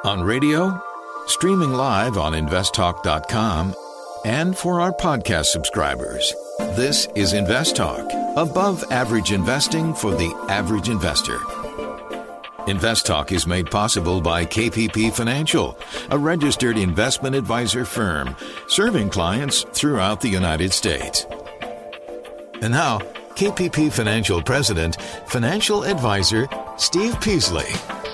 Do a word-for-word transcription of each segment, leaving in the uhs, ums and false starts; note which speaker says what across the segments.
Speaker 1: On radio, streaming live on invest talk dot com, and for our podcast subscribers. This is Invest Talk, above average investing for the average investor. Invest Talk is made possible by K P P Financial, a registered investment advisor firm serving clients throughout the United States. And now, K P P Financial President, Financial Advisor, Steve Peasley.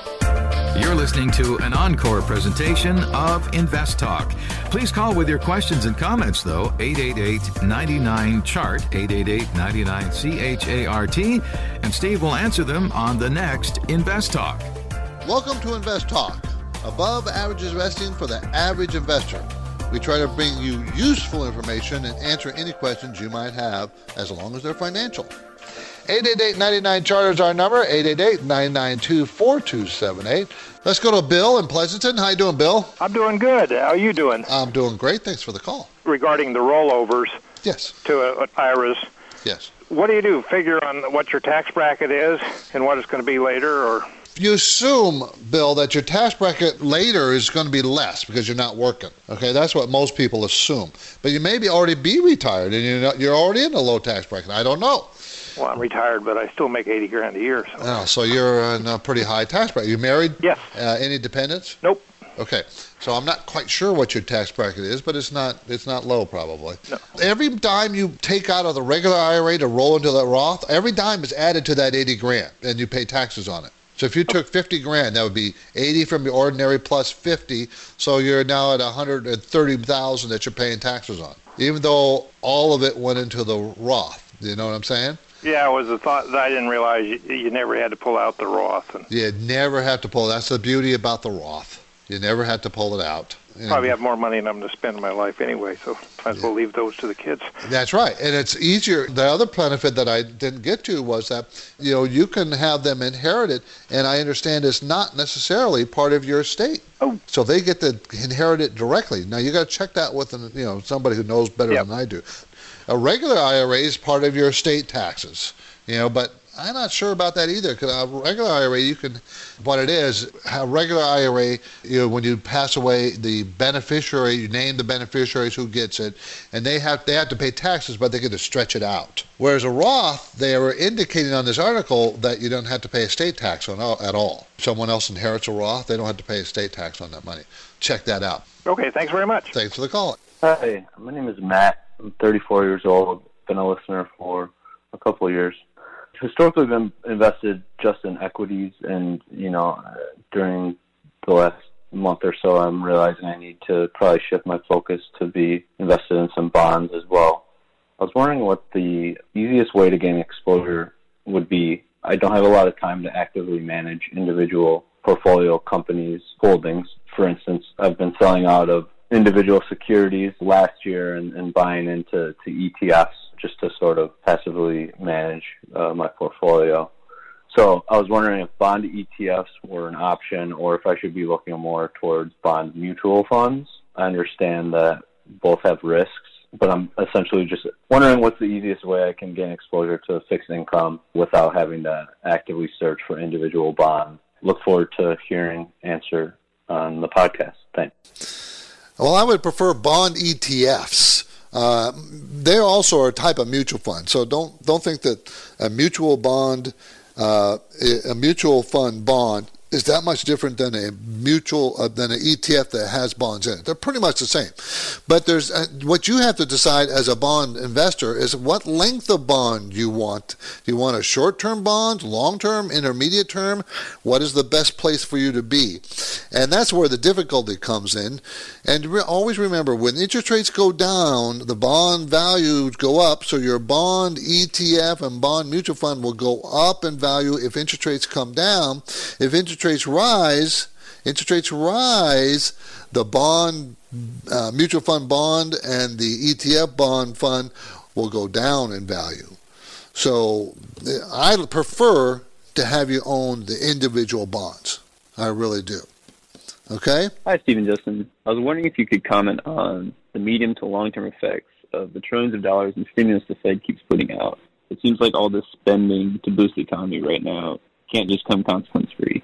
Speaker 1: You're listening to an encore presentation of Invest Talk. Please call with your questions and comments, though, eight eight eight, nine nine, C H A R T, eight eight eight, nine nine, C H A R T, and Steve will answer them on the next Invest Talk.
Speaker 2: Welcome to Invest Talk, above average investing for the average investor. We try to bring you useful information and answer any questions you might have, as long as they're financial. eight eight eight, nine nine, C H A R T is our number, eight eight eight, nine nine two, four two seven eight. Let's go to Bill in Pleasanton. How you doing, Bill?
Speaker 3: I'm doing good. How are you doing?
Speaker 2: I'm doing great. Thanks for the call.
Speaker 3: Regarding the rollovers
Speaker 2: Yes.
Speaker 3: to uh, I R As,
Speaker 2: Yes.
Speaker 3: what do you do? Figure on what your tax bracket is and what it's going to be later? Or
Speaker 2: You assume, Bill, that your tax bracket later is going to be less because you're not working. Okay, that's what most people assume. But you may be already be retired and you're, not, you're already in a low tax bracket. I don't know.
Speaker 3: Well, I'm retired, but I still make eighty grand a year. So,
Speaker 2: Oh, so you're in a pretty high tax bracket. You married?
Speaker 3: Yes.
Speaker 2: Uh, any dependents?
Speaker 3: Nope.
Speaker 2: Okay, so I'm not quite sure what your tax bracket is, but it's not it's not low probably.
Speaker 3: No.
Speaker 2: Every dime you take out of the regular I R A to roll into the Roth, every dime is added to that eighty grand, and you pay taxes on it. So if you took fifty grand, that would be eighty from your ordinary plus fifty, so you're now at one hundred thirty thousand that you're paying taxes on, even though all of it went into the Roth. You know what I'm saying?
Speaker 3: Yeah, it was a thought that I didn't realize you, you never had to pull out the Roth. And
Speaker 2: You never have to pull. That's the beauty about the Roth. You never have to pull it out. And
Speaker 3: probably have more money than I'm going to spend in my life anyway, so might as well leave those to the kids.
Speaker 2: That's right. And it's easier. The other benefit that I didn't get to was that, you know, you can have them inherited, and I understand it's not necessarily part of your estate.
Speaker 3: Oh.
Speaker 2: So they get to inherit it directly. Now, you got to check that with, an, you know, somebody who knows better
Speaker 3: Yep.
Speaker 2: than I do. A regular I R A is part of your estate taxes, you know, but I'm not sure about that either, because a regular I R A, you can, what it is, a regular I R A, you know, when you pass away, the beneficiary, you name the beneficiaries who gets it, and they have they have to pay taxes, but they get to stretch it out. Whereas a Roth, they were indicating on this article that you don't have to pay estate tax on at all. If someone else inherits a Roth, they don't have to pay estate tax on that money. Check that out.
Speaker 3: Okay, thanks very much.
Speaker 2: Thanks for the call.
Speaker 4: Hi, my name is Matt. I'm thirty-four years old. Been a listener for a couple of years. Historically, been invested just in equities, and you know, during the last month or so, I'm realizing I need to probably shift my focus to be invested in some bonds as well. I was wondering what the easiest way to gain exposure would be. I don't have a lot of time to actively manage individual portfolio companies' holdings. For instance, I've been selling out of individual securities last year and, and buying into to E T Fs just to sort of passively manage uh, my portfolio. So I was wondering if bond E T Fs were an option, or if I should be looking more towards bond mutual funds. I understand that both have risks, but I'm essentially just wondering what's the easiest way I can gain exposure to fixed income without having to actively search for individual bonds. Look forward to hearing answer on the podcast. Thanks.
Speaker 2: Well, I would prefer bond E T Fs. Uh, they also are a type of mutual fund, so don't don't think that a mutual bond, uh, a mutual fund bond is that much different than a mutual uh, than an E T F that has bonds in it. They're pretty much the same. But there's uh, what you have to decide as a bond investor is what length of bond you want. Do you want a short-term bond, long-term, intermediate term? What is the best place for you to be? And that's where the difficulty comes in. And re- always remember, when interest rates go down, the bond values go up, so your bond E T F and bond mutual fund will go up in value if interest rates come down. If interest rates rise, interest rates rise, the bond, uh, mutual fund bond and the E T F bond fund will go down in value. So I prefer to have you own the individual bonds. I really do. Okay?
Speaker 5: Hi, Stephen Justin. I was wondering if you could comment on the medium to long-term effects of the trillions of dollars in stimulus the Fed keeps putting out. It seems like all this spending to boost the economy right now can't just come consequence-free.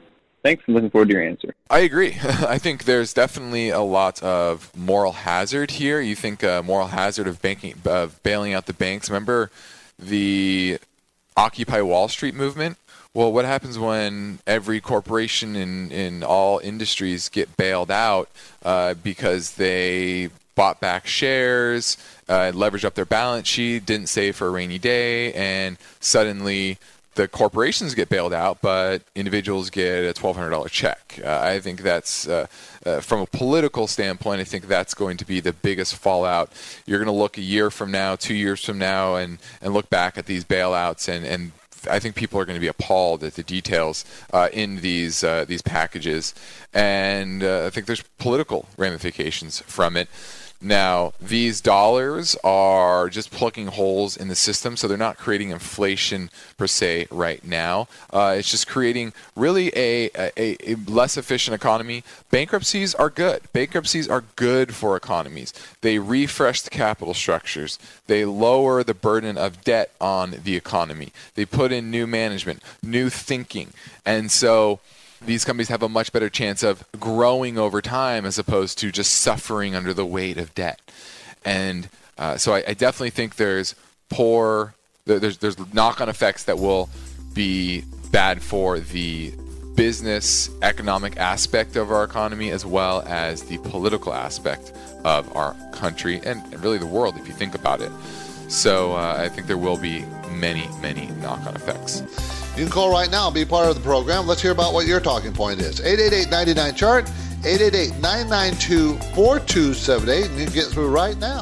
Speaker 5: Thanks, and looking forward to your answer.
Speaker 6: I agree. I think there's definitely a lot of moral hazard here. You think uh, moral hazard of banking, of bailing out the banks. Remember the Occupy Wall Street movement? Well, what happens when every corporation in, in all industries get bailed out uh, because they bought back shares, uh, leveraged up their balance sheet, didn't save for a rainy day, and suddenly the corporations get bailed out, but individuals get a twelve hundred dollars check. Uh, I think that's, uh, uh, from a political standpoint, I think that's going to be the biggest fallout. You're going to look a year from now, two years from now, and, and look back at these bailouts, and, and I think people are going to be appalled at the details uh, in these uh, these packages. And uh, I think there's political ramifications from it. Now, these dollars are just plugging holes in the system, so they're not creating inflation per se right now. Uh, it's just creating really a, a, a less efficient economy. Bankruptcies are good. Bankruptcies are good for economies. They refresh the capital structures. They lower the burden of debt on the economy. They put in new management, new thinking. And so these companies have a much better chance of growing over time as opposed to just suffering under the weight of debt. And uh, so I, I definitely think there's poor, there's, there's knock-on effects that will be bad for the business, economic aspect of our economy, as well as the political aspect of our country and, and really the world, if you think about it. So uh, I think there will be many, many knock-on effects.
Speaker 2: You can call right now and be part of the program. Let's hear about what your talking point is. eight eight eight, nine nine, C H A R T, eight eight eight, nine nine two, four two seven eight, and you can get through right now.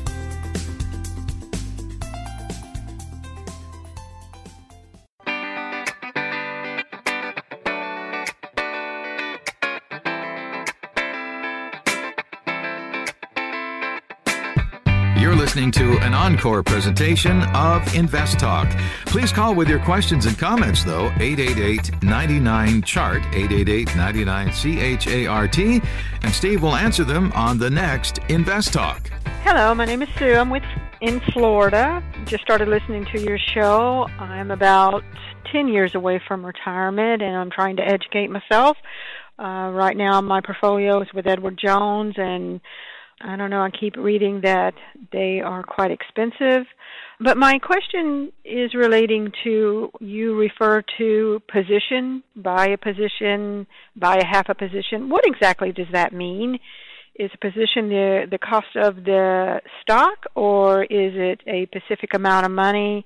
Speaker 1: You're listening to an encore presentation of Invest Talk. Please call with your questions and comments, though, eight eight eight, nine nine, C H A R T, eight eight eight, nine nine, C H A R T, and Steve will answer them on the next Invest Talk.
Speaker 7: Hello, my name is Sue. I'm with in Florida. Just started listening to your show. I'm about ten years away from retirement, and I'm trying to educate myself. Uh, right now, my portfolio is with Edward Jones, and I don't know, I keep reading that they are quite expensive. But my question is relating to, you refer to position, buy a position, buy a half a position. What exactly does that mean? Is a position the, the cost of the stock, or is it a specific amount of money?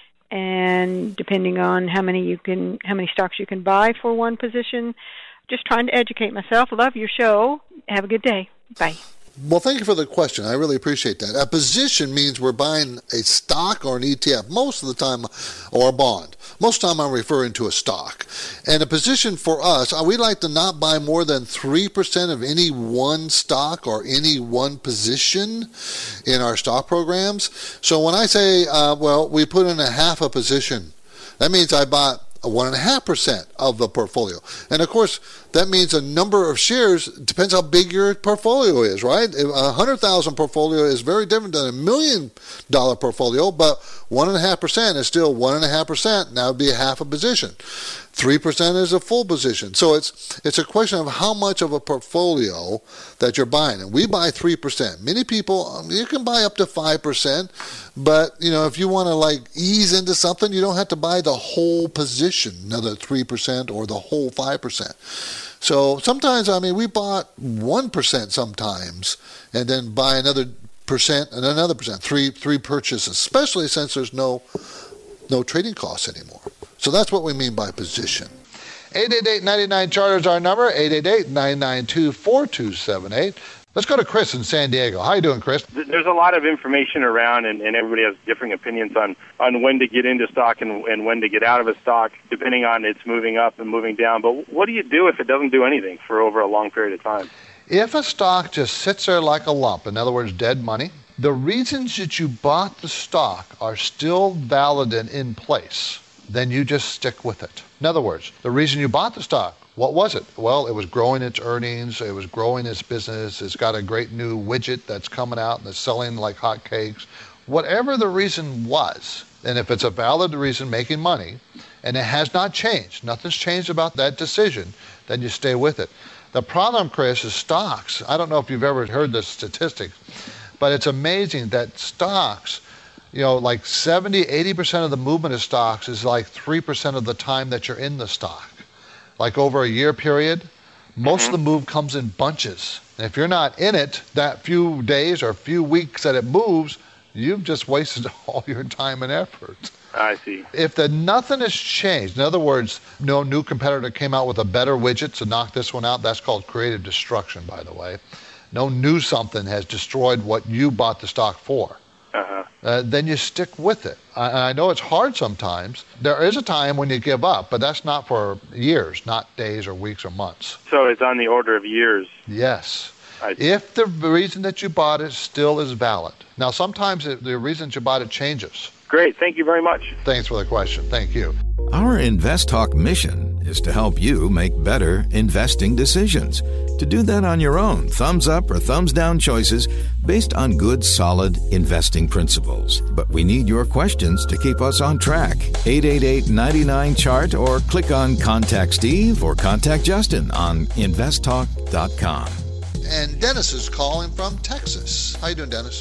Speaker 7: And depending on how many you can, how many stocks you can buy for one position. Just trying to educate myself. Love your show. Have a good day. Bye.
Speaker 2: Well, thank you for the question. I really appreciate that. A position means we're buying a stock or an E T F most of the time, or a bond. Most of the time I'm referring to a stock. And a position for us, we like to not buy more than three percent of any one stock or any one position in our stock programs. So when I say, uh, well, we put in a half a position, that means I bought one and a half percent of the portfolio. And of course, that means a number of shares, depends how big your portfolio is, right? A hundred thousand portfolio is very different than a million dollar portfolio, but one and a half percent is still one and a half percent. Now it'd be a half a position. Three percent is a full position. So it's it's a question of how much of a portfolio that you're buying. And we buy three percent. Many people, um, you can buy up to five percent, but you know, if you want to like ease into something, you don't have to buy the whole position, another three percent or the whole five percent. So sometimes, I mean, we bought one percent sometimes and then buy another percent and another percent, three three purchases, especially since there's no no trading costs anymore. So that's what we mean by position. eight eight eight, nine nine, C H A R T is our number, eight eight eight, nine nine two, four two seven eight. Let's go to Chris in San Diego. How you doing, Chris?
Speaker 3: There's a lot of information around, and, and everybody has differing opinions on, on when to get into stock and, and when to get out of a stock, depending on it's moving up and moving down. But what do you do if it doesn't do anything for over a long period of time?
Speaker 2: If a stock just sits there like a lump, in other words, dead money, the reasons that you bought the stock are still valid and in place, then you just stick with it. In other words, the reason you bought the stock, what was it? Well, it was growing its earnings, it was growing its business, it's got a great new widget that's coming out and it's selling like hotcakes. Whatever the reason was, and if it's a valid reason, making money, and it has not changed, nothing's changed about that decision, then you stay with it. The problem, Chris, is stocks. I don't know if you've ever heard this statistic, but it's amazing that stocks, you know, like seventy, eighty percent of the movement of stocks is like three percent of the time that you're in the stock. Like over a year period, most mm-hmm. of the move comes in bunches. And if you're not in it that few days or few weeks that it moves, you've just wasted all your time and effort.
Speaker 3: I see.
Speaker 2: If the nothing has changed, in other words, no new competitor came out with a better widget to knock this one out, that's called creative destruction, by the way. No new something has destroyed what you bought the stock for.
Speaker 3: Uh-huh.
Speaker 2: Uh, then you stick with it. I, I know it's hard sometimes. There is a time when you give up, but that's not for years, not days or weeks or months.
Speaker 3: So it's on the order of years.
Speaker 2: Yes.
Speaker 3: I see.
Speaker 2: If the reason that you bought it still is valid. Now, sometimes it, the reason you bought it changes.
Speaker 3: Great. Thank you very much.
Speaker 2: Thanks for the question. Thank you.
Speaker 1: Our Invest Talk mission is to help you make better investing decisions. To do that on your own, thumbs up or thumbs down choices based on good, solid investing principles. But we need your questions to keep us on track. eight eight eight, nine nine, C H A R T or click on Contact Steve or Contact Justin on invest talk dot com.
Speaker 2: And Dennis is calling from Texas. How you doing, Dennis?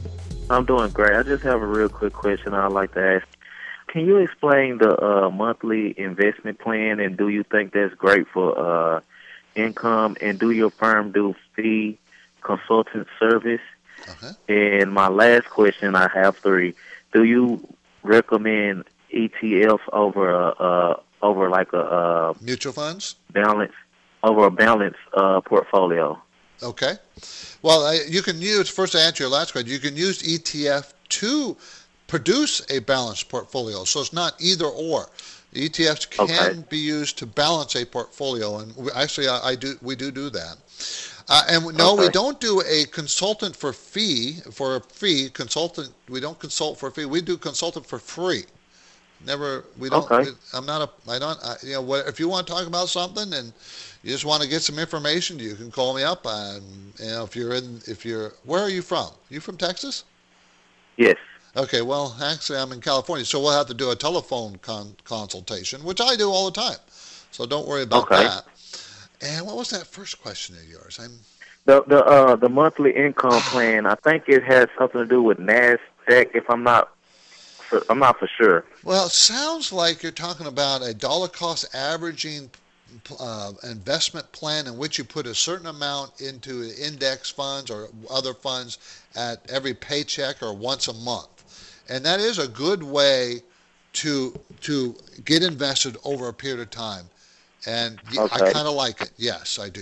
Speaker 8: I'm doing great. I just have a real quick question I'd like to ask. Can you explain the uh, monthly investment plan, and do you think that's great for uh, income, and do your firm do fee consultant service? Uh-huh. And my last question, I have three. Do you recommend E T F over a, uh, over like a uh,
Speaker 2: mutual funds
Speaker 8: balance over a balanced uh, portfolio?
Speaker 2: Okay. Well, I, you can use, first to answer your last question, you can use E T F to produce a balanced portfolio. So it's not either or. E T Fs can okay. be used to balance a portfolio, and we, actually, I, I do. We do do that. Uh, and no, okay. we don't do a consultant for fee for a fee consultant. We don't consult for a fee. We do consultant for free. Never. We don't.
Speaker 8: Okay.
Speaker 2: We, I'm not a. I don't. I, you know, what, if you want to talk about something and you just want to get some information, you can call me up. And you know, if you're in, if you're, where are you from? You from Texas?
Speaker 8: Yes.
Speaker 2: Okay. Well, actually, I'm in California, so we'll have to do a telephone con- consultation, which I do all the time. So don't worry about
Speaker 8: okay.
Speaker 2: that. And what was that first question of yours? I'm
Speaker 8: the the uh, the monthly income plan. I think it has something to do with NASDAQ. If I'm not, for, I'm not for sure.
Speaker 2: Well, it sounds like you're talking about a dollar cost averaging uh, investment plan in which you put a certain amount into index funds or other funds at every paycheck or once a month, and that is a good way to to get invested over a period of time. And okay. I kind of like it. Yes, I do.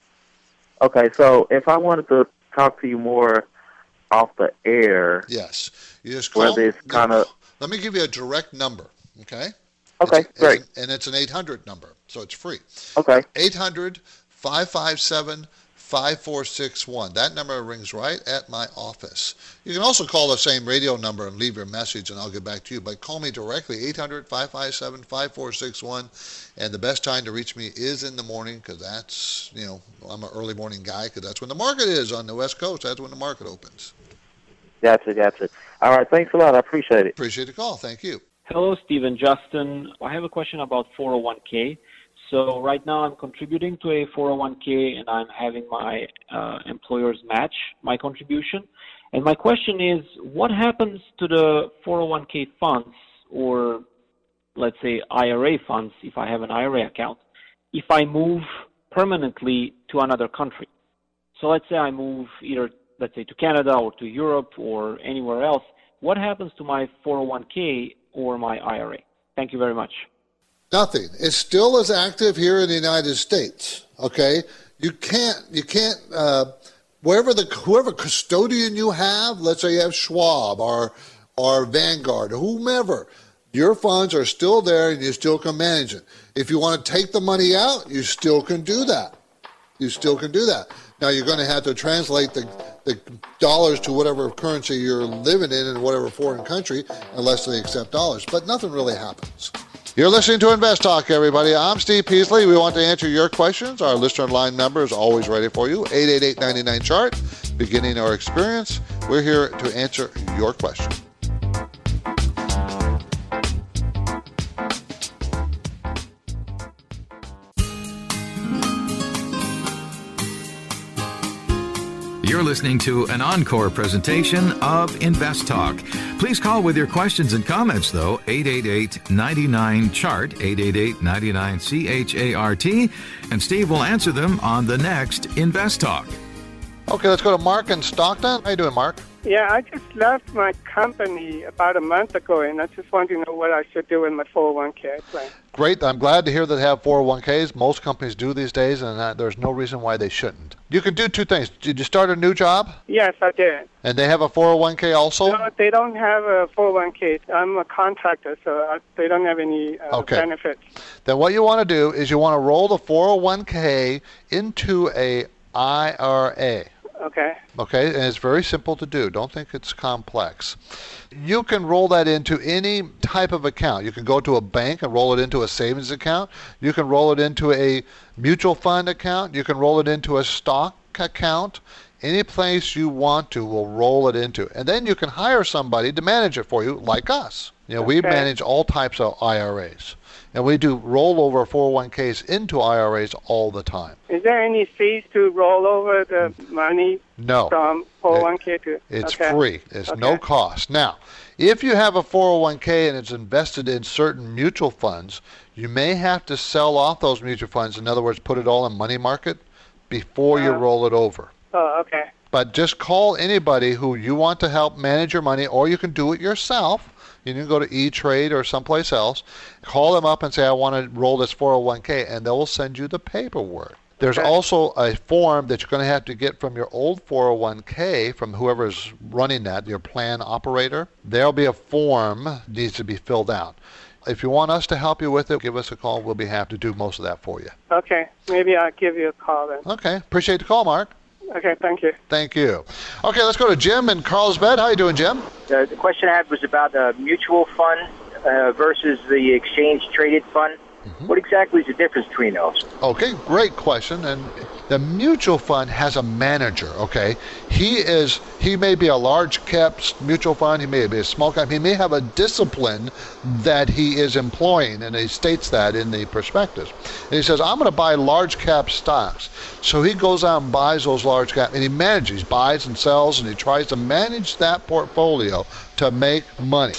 Speaker 8: Okay, so if I wanted to talk to you more off the air,
Speaker 2: yes, you just call.
Speaker 8: Where this kind of.
Speaker 2: Let me give you a direct number. Okay.
Speaker 8: Okay,
Speaker 2: it's,
Speaker 8: great.
Speaker 2: It's, and it's an eight hundred number, so it's free.
Speaker 8: Okay.
Speaker 2: eight hundred, five five seven, five four six one. That number rings right at my office. You can also call the same radio number and leave your message, and I'll get back to you. But call me directly, eight hundred, five five seven, five four six one. And the best time to reach me is in the morning, because that's, you know, I'm an early morning guy, because that's when the market is on the West Coast. That's when the market opens.
Speaker 8: Gotcha, gotcha. All right, thanks a lot. I appreciate it.
Speaker 2: Appreciate the call. Thank you.
Speaker 9: Hello, Stephen, Justin. I have a question about four oh one k. So right now I'm contributing to a four oh one k, and I'm having my uh, employers match my contribution. And my question is, what happens to the four oh one k funds, or let's say I R A funds, if I have an I R A account, if I move permanently to another country? So let's say I move either, let's say, to Canada or to Europe or anywhere else. What happens to my four oh one k or my I R A? Thank you very much.
Speaker 2: Nothing. It's still as active here in the United States. Okay, you can't. You can't. Uh, wherever the whoever custodian you have, let's say you have Schwab or or Vanguard or whomever, your funds are still there and you still can manage it. If you want to take the money out, you still can do that. You still can do that. Now you're going to have to translate the the dollars to whatever currency you're living in in whatever foreign country, unless they accept dollars. But nothing really happens. You're listening to Invest Talk, everybody. I'm Steve Peasley. We want to answer your questions. Our listener line number is always ready for you, eight eight eight, nine nine, C H A R T. Beginning our experience, we're here to answer your question.
Speaker 1: You're listening to an encore presentation of Invest Talk. Please call with your questions and comments, though, eight eight eight, nine nine, C H A R T, eight eight eight, nine nine, C H A R T, and Steve will answer them on the next Invest Talk.
Speaker 2: Okay, let's go to Mark in Stockton. How you doing, Mark?
Speaker 10: Yeah, I just left my company about a month ago, and I just want to know what I should do with my four oh one k plan.
Speaker 2: Great. I'm glad to hear that they have four oh one k's. Most companies do these days, and uh, there's no reason why they shouldn't. You can do two things. Did you start a new job?
Speaker 10: Yes, I did.
Speaker 2: And they have a four oh one k also?
Speaker 10: No, they don't have a four oh one k. I'm a contractor, so I, they don't have any uh,
Speaker 2: okay.
Speaker 10: benefits.
Speaker 2: Then what you want to do is you want to roll the four oh one k into a I R A.
Speaker 10: Okay.
Speaker 2: Okay, and it's very simple to do. Don't think it's complex. You can roll that into any type of account. You can go to a bank and roll it into a savings account. You can roll it into a mutual fund account. You can roll it into a stock account. Any place you want to, will roll it into. And then you can hire somebody to manage it for you, like us. You know, okay. We manage all types of I R As. And we do rollover four oh one k's into I R As all the time.
Speaker 10: Is there any fees to roll over the money
Speaker 2: no.
Speaker 10: from four oh one k to?
Speaker 2: It's
Speaker 10: okay.
Speaker 2: free. It's
Speaker 10: okay.
Speaker 2: no cost. Now, if you have a four oh one k and it's invested in certain mutual funds, you may have to sell off those mutual funds. In other words, put it all in money market before uh, you roll it over.
Speaker 10: Oh, okay.
Speaker 2: But just call anybody who you want to help manage your money, or you can do it yourself. You can go to E-Trade or someplace else, call them up and say, I want to roll this four oh one k, and they will send you the paperwork. There's okay. also a form that you're going to have to get from your old four oh one k, from whoever's running that, your plan operator. There'll be a form that needs to be filled out. If you want us to help you with it, give us a call. We'll be happy to do most of that for you.
Speaker 10: Okay. Maybe I'll give you a call then.
Speaker 2: Okay. Appreciate the call, Mark.
Speaker 10: Okay, thank you.
Speaker 2: Thank you. Okay, let's go to Jim in Carlsbad. How you doing, Jim?
Speaker 11: Uh, the question I had was about a mutual fund uh, versus the exchange-traded fund. Mm-hmm. What exactly is the difference between those?
Speaker 2: Okay, great question. And the mutual fund has a manager, okay? He is he may be a large cap mutual fund, he may be a small cap, he may have a discipline that he is employing, and he states that in the prospectus. And he says, I'm going to buy large cap stocks. So he goes out and buys those large cap, and he manages, he buys and sells, and he tries to manage that portfolio to make money.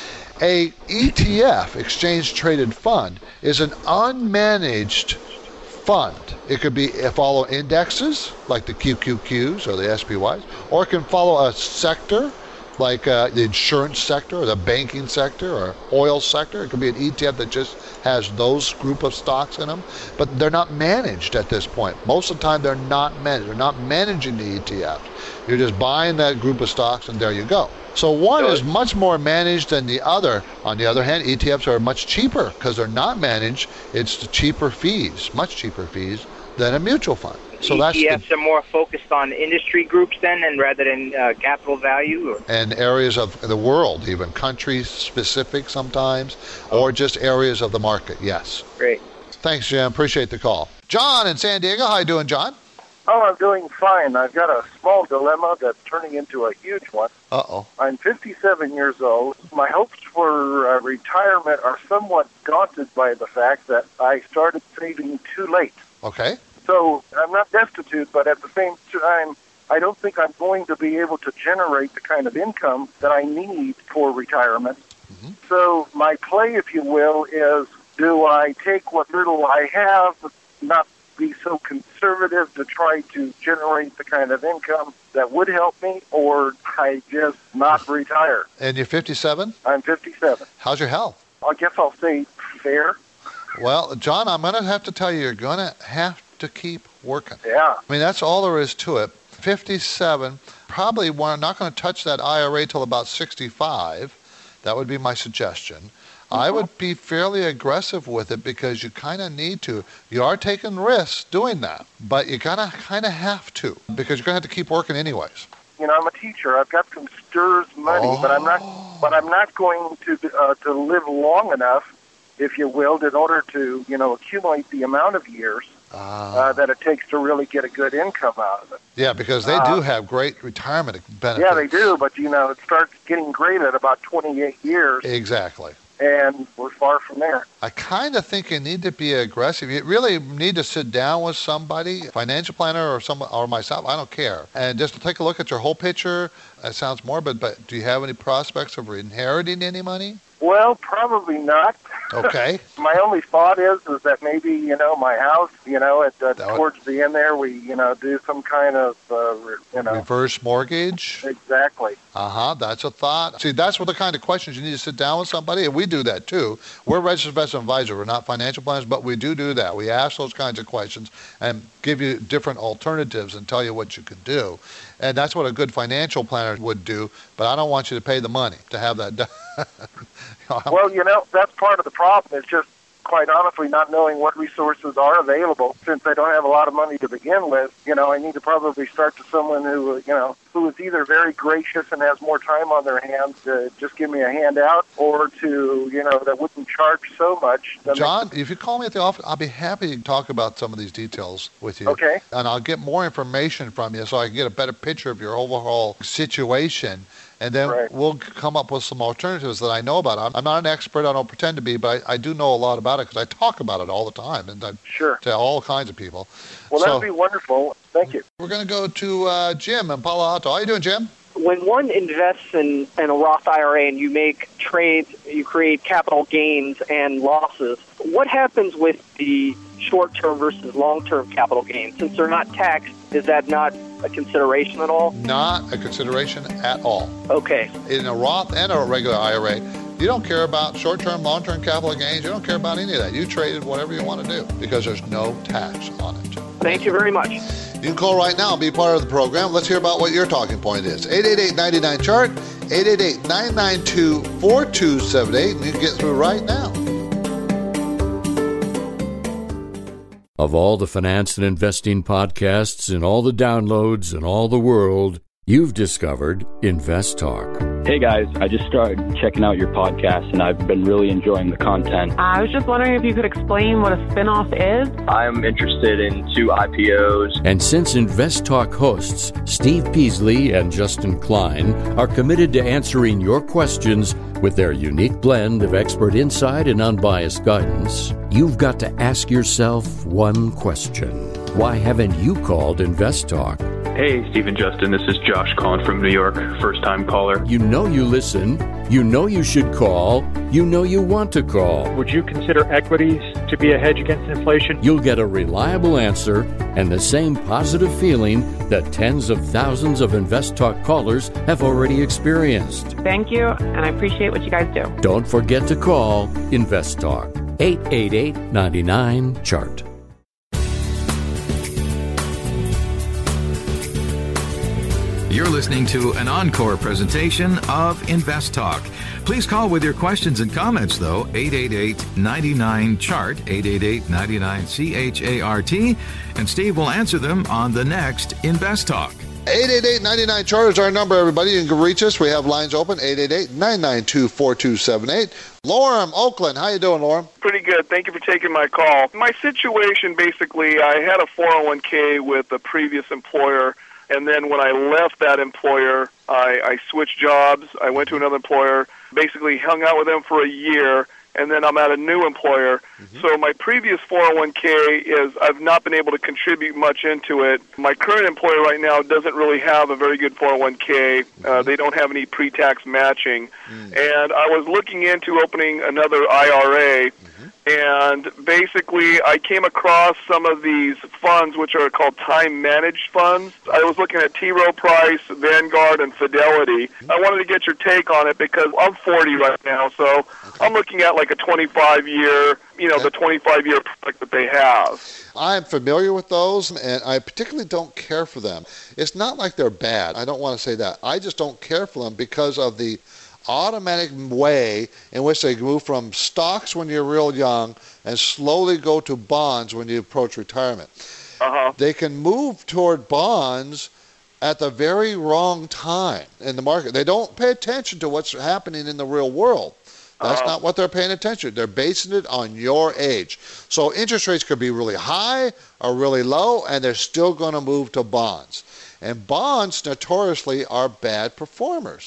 Speaker 2: A E T F, exchange traded fund, is an unmanaged fund. It could be follow indexes like the Q Q Qs or the S P Ys, or it can follow a sector like uh, the insurance sector or the banking sector or oil sector. It could be an E T F that just has those group of stocks in them, but they're not managed at this point. Most of the time they're not managed. They're not managing the E T Fs. You're just buying that group of stocks and there you go. So one is much more managed than the other. On the other hand, E T Fs are much cheaper because they're not managed. It's the cheaper fees, much cheaper fees than a mutual fund. So that's
Speaker 11: E T Fs the, are more focused on industry groups then, and rather than uh, capital value? Or?
Speaker 2: And areas of the world, even country specific sometimes, or just areas of the market, yes.
Speaker 11: Great.
Speaker 2: Thanks, Jim. Appreciate the call. John in San Diego, how you doing, John?
Speaker 12: Oh, I'm doing fine. I've got a small dilemma that's turning into a huge one.
Speaker 2: Uh-oh.
Speaker 12: I'm fifty-seven years old. My hopes for uh, retirement are somewhat daunted by the fact that I started saving too late.
Speaker 2: Okay.
Speaker 12: So I'm not destitute, but at the same time, I don't think I'm going to be able to generate the kind of income that I need for retirement. Mm-hmm. So my play, if you will, is do I take what little I have, not be so conservative to try to generate the kind of income that would help me, or I just not retire?
Speaker 2: And you're fifty-seven?
Speaker 12: I'm fifty-seven.
Speaker 2: How's your health?
Speaker 12: I guess I'll say fair.
Speaker 2: Well, John, I'm going to have to tell you, you're going to have to keep working.
Speaker 12: Yeah.
Speaker 2: I mean, that's all there is to it. fifty-seven, probably we're not going to touch that I R A till about sixty-five. That would be my suggestion. I would be fairly aggressive with it because you kind of need to. You are taking risks doing that, but you kind of kind of have to because you're going to have to keep working anyways.
Speaker 12: You know, I'm a teacher. I've got some S T R S money, oh. but I'm not. But I'm not going to uh, to live long enough, if you will, in order to you know accumulate the amount of years uh, uh, that it takes to really get a good income out of it.
Speaker 2: Yeah, because they
Speaker 12: uh,
Speaker 2: do have great retirement benefits.
Speaker 12: Yeah, they do, but you know, it starts getting great at about twenty-eight years.
Speaker 2: Exactly.
Speaker 12: and we're far from there.
Speaker 2: I kind of think you need to be aggressive. You really need to sit down with somebody, financial planner or some or myself, I don't care, and just take a look at your whole picture. That sounds morbid, but do you have any prospects of inheriting any money?
Speaker 12: Well, probably not.
Speaker 2: Okay.
Speaker 12: My only thought is is that maybe, you know, my house, you know, at uh, towards the end there, we, you know, do some kind of, uh, you know.
Speaker 2: Reverse mortgage?
Speaker 12: Exactly.
Speaker 2: Uh-huh, that's a thought. See, that's what the kind of questions you need to sit down with somebody, and we do that too. We're registered investment advisors. We're not financial planners, but we do do that. We ask those kinds of questions and give you different alternatives and tell you what you can do. And that's what a good financial planner would do, but I don't want you to pay the money to have that done.
Speaker 12: Well, you know, that's part of the problem. It's just, quite honestly, not knowing what resources are available. Since I don't have a lot of money to begin with, you know, I need to probably start to someone who, you know, who is either very gracious and has more time on their hands to just give me a handout, or to, you know, that wouldn't charge so much.
Speaker 2: John, if you call me at the office, I'll be happy to talk about some of these details with you.
Speaker 12: Okay.
Speaker 2: And I'll get more information from you so I can get a better picture of your overall situation. And then right. we'll come up with some alternatives that I know about. I'm, I'm not an expert. I don't pretend to be, but I, I do know a lot about it because I talk about it all the time. And I
Speaker 12: sure.
Speaker 2: tell all kinds of people.
Speaker 12: Well,
Speaker 2: so,
Speaker 12: that'd be wonderful. Thank you.
Speaker 2: We're going to go to uh, Jim in Palo Alto. How are you doing, Jim?
Speaker 13: When one invests in, in a Roth I R A and you make trades, you create capital gains and losses, what happens with the short-term versus long-term capital gains? Since they're not taxed, is that not a consideration at all?
Speaker 2: Not a consideration at all.
Speaker 13: Okay.
Speaker 2: In a Roth and a regular I R A, you don't care about short-term, long-term capital gains. You don't care about any of that. You traded whatever you want to do because there's no tax on it.
Speaker 13: Thank you very much.
Speaker 2: You can call right now and be part of the program. Let's hear about what your talking point is. eight eight eight, nine nine, C H A R T, eight eight eight, nine nine two, four two seven eight, and you can get through right now.
Speaker 14: Of all the finance and investing podcasts and all the downloads in all the world, you've discovered Invest Talk.
Speaker 5: Hey guys, I just started checking out your podcast and I've been really enjoying the content.
Speaker 15: I was just wondering if you could explain what a spinoff is.
Speaker 5: I'm interested in two I P Os.
Speaker 14: And since Invest Talk hosts Steve Peasley and Justin Klein are committed to answering your questions with their unique blend of expert insight and unbiased guidance, you've got to ask yourself one question. Why haven't you called Invest Talk?
Speaker 16: Hey, Steve and Justin, this is Josh calling from New York, first-time caller.
Speaker 14: You know you listen, you know you should call, you know you want to call.
Speaker 17: Would you consider equities to be a hedge against inflation?
Speaker 14: You'll get a reliable answer and the same positive feeling that tens of thousands of Invest Talk callers have already experienced.
Speaker 15: Thank you, and I appreciate what you guys do.
Speaker 14: Don't forget to call Invest Talk, eight eight eight, nine nine, C H A R T.
Speaker 1: You're listening to an encore presentation of Invest Talk. Please call with your questions and comments, though, eight eight eight, nine nine, C H A R T, eight eight eight, nine nine, C H A R T, and Steve will answer them on the next Invest Talk.
Speaker 2: eight eight eight, nine nine, C H A R T is our number, everybody. You can reach us. We have lines open, eight eight eight, nine nine two, four two seven eight. Lorem, Oakland. How you doing, Lorem?
Speaker 18: Pretty good. Thank you for taking my call. My situation, basically, I had a four oh one k with a previous employer. And then when I left that employer, I, I switched jobs. I went to another employer, basically hung out with them for a year, and then I'm at a new employer. Mm-hmm. So my previous four oh one k is I've not been able to contribute much into it. My current employer right now doesn't really have a very good four oh one k. Mm-hmm. Uh, they don't have any pre-tax matching. Mm-hmm. And I was looking into opening another I R A. Mm-hmm. And basically, I came across some of these funds, which are called time-managed funds. I was looking at T. Rowe Price, Vanguard, and Fidelity. I wanted to get your take on it because I'm forty right now, so I'm looking at like a twenty-five year, you know, the twenty-five year product that they have.
Speaker 2: I'm familiar with those, and I particularly don't care for them. It's not like they're bad. I don't want to say that. I just don't care for them because of the automatic way in which they move from stocks when you're real young and slowly go to bonds when you approach retirement.
Speaker 18: Uh-huh.
Speaker 2: They can move toward bonds at the very wrong time in the market. They don't pay attention to what's happening in the real world. That's uh-huh. not what they're paying attention to. They're basing it on your age. So interest rates could be really high or really low, and they're still going to move to bonds. And bonds notoriously are bad performers.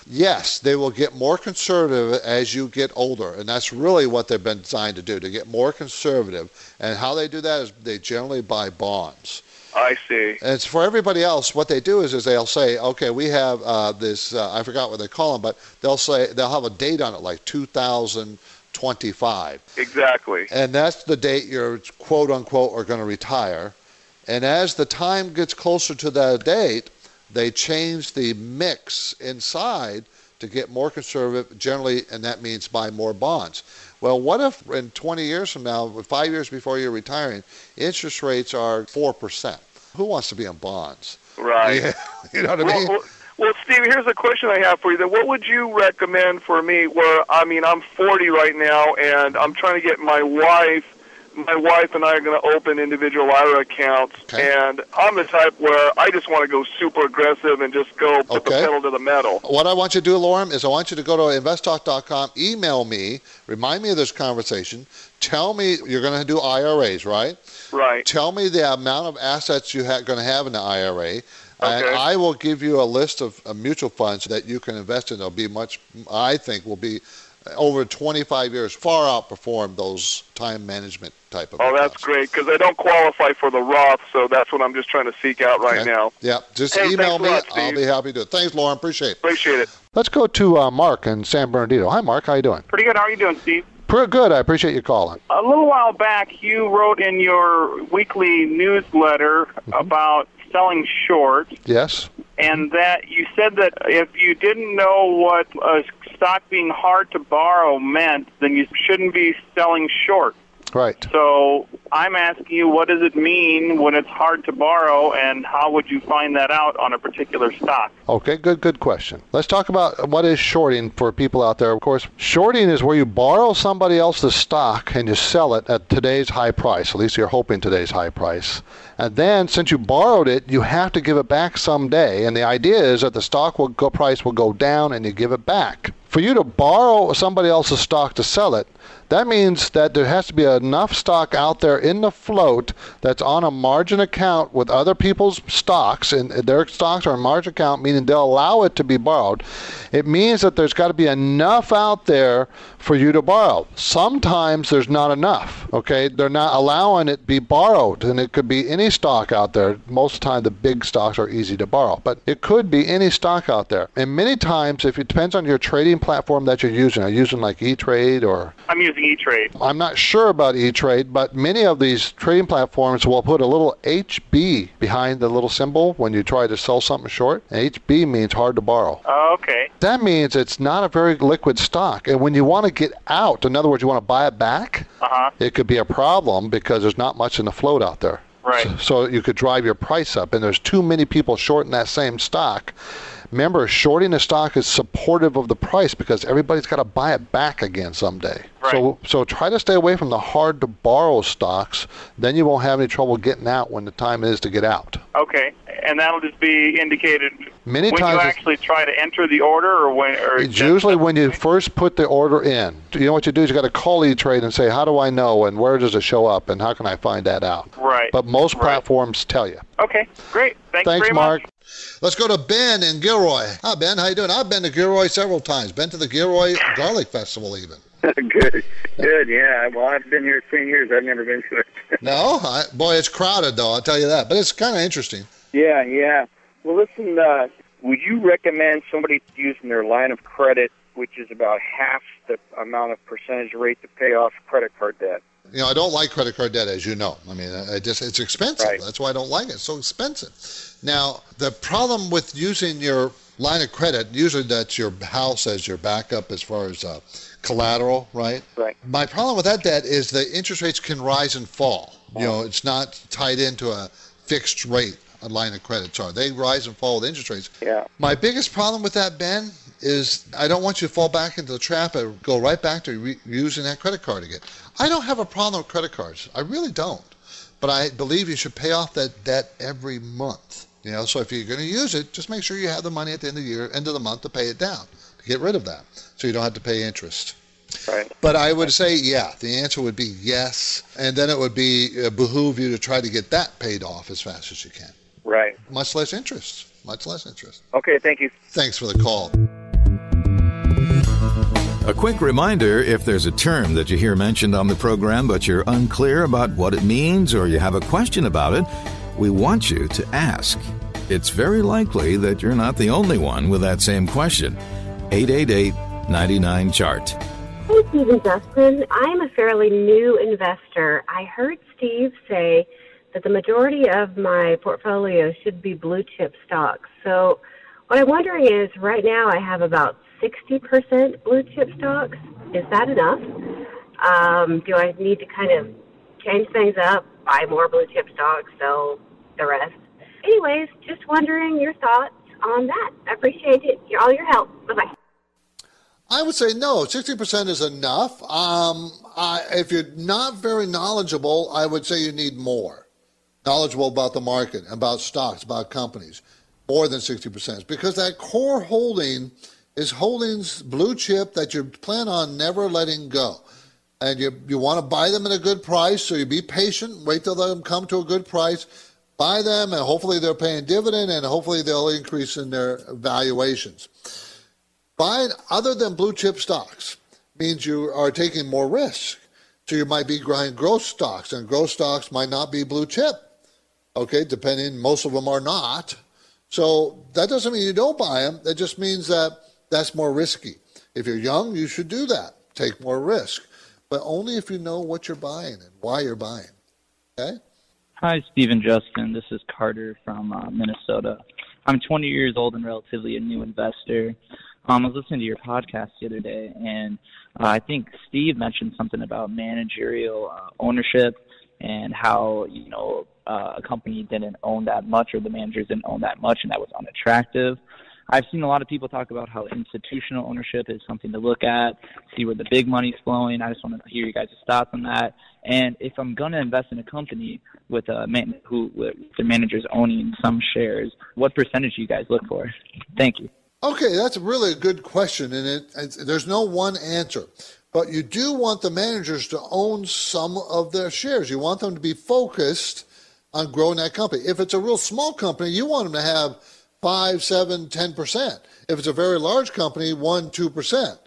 Speaker 2: Yes, they will get more conservative as you get older, and that's really what they've been designed to do, to get more conservative. And how they do that is they generally buy bonds.
Speaker 18: I see.
Speaker 2: And it's for everybody else, what they do is, is they'll say, okay, we have uh, this, uh, I forgot what they call them, but they'll say, they'll have a date on it, like two thousand twenty-five.
Speaker 18: Exactly.
Speaker 2: And that's the date you're, quote unquote, are going to retire. And as the time gets closer to that date, they change the mix inside to get more conservative, generally, and that means buy more bonds. Well, what if in twenty years from now, five years before you're retiring, interest rates are four percent? Who wants to be in bonds?
Speaker 18: Right.
Speaker 2: Yeah, you know what I
Speaker 18: well,
Speaker 2: mean?
Speaker 18: Well, well, Steve, here's a question I have for you. Then, what would you recommend for me? Where I mean, I'm forty right now, and I'm trying to get my wife. My wife and I are going to open individual I R A accounts, okay. And I'm the type where I just want to go super aggressive and just go put
Speaker 2: okay.
Speaker 18: the pedal to the metal.
Speaker 2: What I want you to do, Lorem, is I want you to go to invest talk dot com, email me, remind me of this conversation, tell me you're going to do I R As, right?
Speaker 18: Right.
Speaker 2: Tell me the amount of assets you're ha- going to have in the I R A. And
Speaker 18: okay.
Speaker 2: I will give you a list of, of mutual funds that you can invest in. They'll be much, I think, will be over twenty-five years, far outperform those time management type of
Speaker 18: Oh,
Speaker 2: accounts.
Speaker 18: that's great, because I don't qualify for the Roth, so that's what I'm just trying to seek out right
Speaker 2: okay.
Speaker 18: now.
Speaker 2: Yeah, just
Speaker 18: hey,
Speaker 2: email me.
Speaker 18: Lot,
Speaker 2: I'll be happy to do it. Thanks, Lauren. Appreciate it.
Speaker 18: Appreciate it.
Speaker 2: Let's go to uh, Mark in San Bernardino. Hi, Mark. How you doing?
Speaker 19: Pretty good. How are you doing, Steve?
Speaker 2: Pretty good. I appreciate you calling.
Speaker 19: A little while back, you wrote in your weekly newsletter mm-hmm. about selling short.
Speaker 2: Yes.
Speaker 19: And that you said that if you didn't know what a stock being hard to borrow meant, then you shouldn't be selling short.
Speaker 2: Right.
Speaker 19: So I'm asking you, what does it mean when it's hard to borrow, and how would you find that out on a particular stock?
Speaker 2: Okay, good, good question. Let's talk about what is shorting for people out there. Of course, shorting is where you borrow somebody else's stock and you sell it at today's high price. At least you're hoping today's high price. And then, since you borrowed it, you have to give it back someday. And the idea is that the stock will go, price will go down, and you give it back. For you to borrow somebody else's stock to sell it, that means that there has to be enough stock out there in the float that's on a margin account with other people's stocks, and their stocks are a margin account, meaning they'll allow it to be borrowed. It means that there's got to be enough out there for you to borrow. Sometimes there's not enough, okay? They're not allowing it to be borrowed, and it could be any stock out there. Most of the time, the big stocks are easy to borrow, but it could be any stock out there. And many times, if it depends on your trading platform that you're using, are you using like E-Trade or...
Speaker 19: I'm using E-Trade.
Speaker 2: I'm not sure about E-Trade, but many of these trading platforms will put a little H B behind the little symbol when you try to sell something short. And H B means hard to borrow.
Speaker 19: Oh, okay.
Speaker 2: That means it's not a very liquid stock. And when you want to get out, in other words, you want to buy it back,
Speaker 19: uh-huh.
Speaker 2: it could be a problem because there's not much in the float out there.
Speaker 19: Right.
Speaker 2: So, so you could drive your price up, and there's too many people shorting that same stock. Remember, shorting a stock is supportive of the price because everybody's got to buy it back again someday.
Speaker 19: Right.
Speaker 2: So so try to stay away from the hard-to-borrow stocks. Then you won't have any trouble getting out when the time is to get out.
Speaker 19: Okay, and that'll just be indicated
Speaker 2: Many
Speaker 19: when
Speaker 2: times
Speaker 19: you actually try to enter the order, or when? Or
Speaker 2: it's usually when you first put the order in. You know what you do is you got to call E-Trade and say, how do I know, and where does it show up, and how can I find that out?
Speaker 19: Right.
Speaker 2: But most
Speaker 19: right.
Speaker 2: platforms tell you.
Speaker 19: Okay, great. Thanks,
Speaker 2: Thanks
Speaker 19: very
Speaker 2: Mark.
Speaker 19: much.
Speaker 2: Let's go to Ben in Gilroy. Hi, Ben. How you doing? I've been to Gilroy several times. Been to the Gilroy Garlic Festival even.
Speaker 20: Good. Good, yeah. Well, I've been here ten years. I've never been to it.
Speaker 2: No? I, boy, it's crowded, though. I'll tell you that. But it's kind of interesting.
Speaker 20: Yeah, yeah. Well, listen, uh, would you recommend somebody using their line of credit, which is about half the amount of percentage rate to pay off credit card debt?
Speaker 2: You know, I don't like credit card debt, as you know. I mean, I just it's expensive.
Speaker 20: Right.
Speaker 2: That's why I don't like it. It's so expensive. Now, the problem with using your line of credit, usually that's your house as your backup as far as uh, collateral, right?
Speaker 20: Right.
Speaker 2: My problem with that debt is the interest rates can rise and fall. You know, it's not tied into a fixed rate. A line of credits are. They rise and fall with interest rates.
Speaker 20: Yeah.
Speaker 2: My biggest problem with that, Ben, is I don't want you to fall back into the trap and go right back to re- using that credit card again. I don't have a problem with credit cards. I really don't. But I believe you should pay off that debt every month. You know, so if you're going to use it, just make sure you have the money at the end of the year, end of the month to pay it down, to get rid of that, so you don't have to pay interest.
Speaker 20: Right.
Speaker 2: But I would say, yeah, the answer would be yes, and then it would be uh, behoove you to try to get that paid off as fast as you can.
Speaker 20: Right.
Speaker 2: Much less interest. Much less interest.
Speaker 20: Okay, thank you.
Speaker 2: Thanks for the call.
Speaker 1: A quick reminder, if there's a term that you hear mentioned on the program but you're unclear about what it means or you have a question about it, we want you to ask. It's very likely that you're not the only one with that same question. eight eight eight, nine nine, C H A R T.
Speaker 21: Hey, Steve and Justin. I'm a fairly new investor. I heard Steve say that the majority of my portfolio should be blue chip stocks. So what I'm wondering is, right now I have about sixty percent blue chip stocks. Is that enough? Um, do I need to kind of change things up, buy more blue chip stocks, sell the rest? Anyways, just wondering your thoughts on that. I appreciate it. All your help. Bye-bye.
Speaker 2: I would say no, sixty percent is enough. Um, I, if you're not very knowledgeable, I would say you need more. Knowledgeable about the market, about stocks, about companies, more than sixty percent. Because that core holding is holdings, blue chip, that you plan on never letting go. And you, you want to buy them at a good price, so you be patient, wait till they come to a good price, buy them, and hopefully they're paying dividend, and hopefully they'll increase in their valuations. Buying other than blue chip stocks means you are taking more risk. So you might be buying growth stocks, and growth stocks might not be blue chip. Okay, depending, most of them are not. So that doesn't mean you don't buy them. That just means that that's more risky. If you're young, you should do that. Take more risk. But only if you know what you're buying and why you're buying. Okay?
Speaker 22: Hi, Steve and Justin. This is Carter from uh, Minnesota. I'm twenty years old and relatively a new investor. Um, I was listening to your podcast the other day, and uh, I think Steve mentioned something about managerial uh, ownership and how, you know, uh, a company didn't own that much, or the managers didn't own that much, and that was unattractive. I've seen a lot of people talk about how institutional ownership is something to look at, see where the big money's flowing. I just want to hear you guys' thoughts on that. And if I'm going to invest in a company with a man who with the managers owning some shares, what percentage do you guys look for? Thank you.
Speaker 2: Okay, that's really a good question, and it, it's, there's no one answer. But you do want the managers to own some of their shares. You want them to be focused on growing that company. If it's a real small company, you want them to have five, seven, ten percent. If it's a very large company, one, two percent.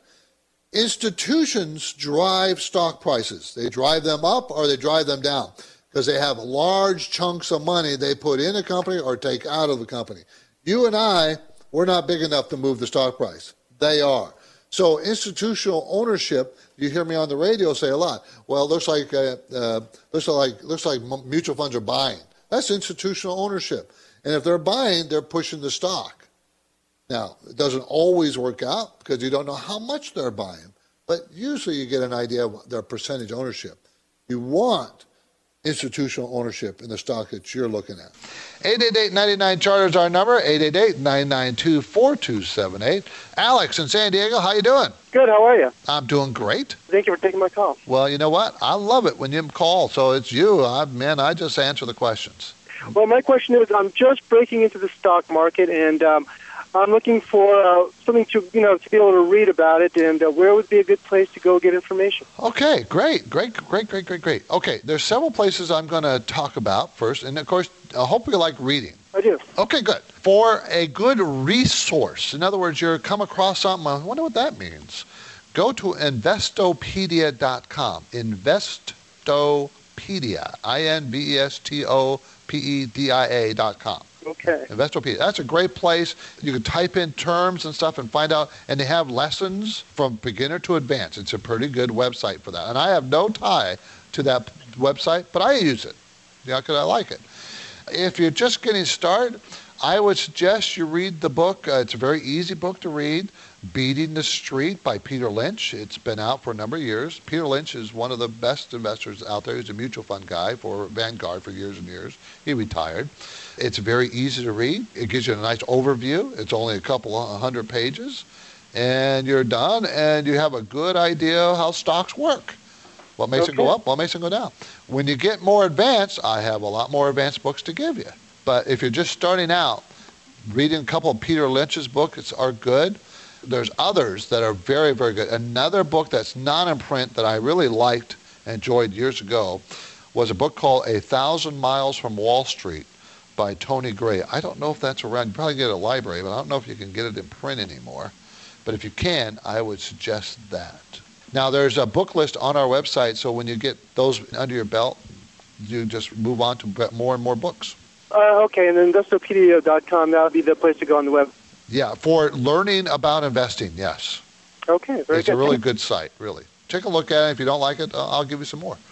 Speaker 2: Institutions drive stock prices. They drive them up or they drive them down because they have large chunks of money they put in a company or take out of the company. You and I, we're not big enough to move the stock price. They are. So institutional ownership, you hear me on the radio say a lot, well, looks like uh, uh, looks like looks like mutual funds are buying. That's institutional ownership. And if they're buying, they're pushing the stock. Now, it doesn't always work out because you don't know how much they're buying, but usually you get an idea of their percentage ownership. You want institutional ownership in the stock that you're looking at. eight eight eight, nine nine, C H A R T is our number, eight eight eight, nine nine two, four two seven eight. Alex in San Diego, how you doing?
Speaker 23: Good, how are you?
Speaker 2: I'm doing great.
Speaker 23: Thank you for taking my call.
Speaker 2: Well, you know what? I love it when you call, so it's you. I, man, I just answer the questions.
Speaker 23: Well, my question is, I'm just breaking into the stock market, and um, I'm looking for uh, something to, you know, to be able to read about it, and uh, where would be a good place to go get information?
Speaker 2: Okay, great, great, great, great, great, great. Okay, there's several places I'm going to talk about first, and of course, I hope you like reading.
Speaker 23: I do.
Speaker 2: Okay, good. For a good resource, in other words, you're come across something, I wonder what that means. Go to investopedia dot com. Investopedia, I N V E S T O P E D I A dot com.
Speaker 23: Okay.
Speaker 2: Investopedia. That's a great place. You can type in terms and stuff and find out, and they have lessons from beginner to advanced. It's a pretty good website for that. And I have no tie to that website, but I use it, yeah, because I like it. If you're just getting started, I would suggest you read the book. Uh, it's a very easy book to read, Beating the Street by Peter Lynch. It's been out for a number of years. Peter Lynch is one of the best investors out there. He's a mutual fund guy for Vanguard for years and years. He retired. It's very easy to read. It gives you a nice overview. It's only a couple of hundred pages. And you're done, and you have a good idea how stocks work. What makes okay. it go up, what makes it go down. When you get more advanced, I have a lot more advanced books to give you. But if you're just starting out, reading a couple of Peter Lynch's books are good. There's others that are very, very good. Another book that's not in print that I really liked and enjoyed years ago was a book called A Thousand Miles from Wall Street by Tony Gray. I don't know if that's around. You probably get it at a library, but I don't know if you can get it in print anymore. But if you can, I would suggest that. Now, there's a book list on our website, so when you get those under your belt, you just move on to more and more books.
Speaker 23: Uh, okay, and then investopedia dot com, that would be the place to go on the web.
Speaker 2: Yeah, for learning about investing, yes.
Speaker 23: Okay, very
Speaker 2: it's
Speaker 23: good.
Speaker 2: a really good site, really. Take a look at it. If you don't like it, I'll give you some more.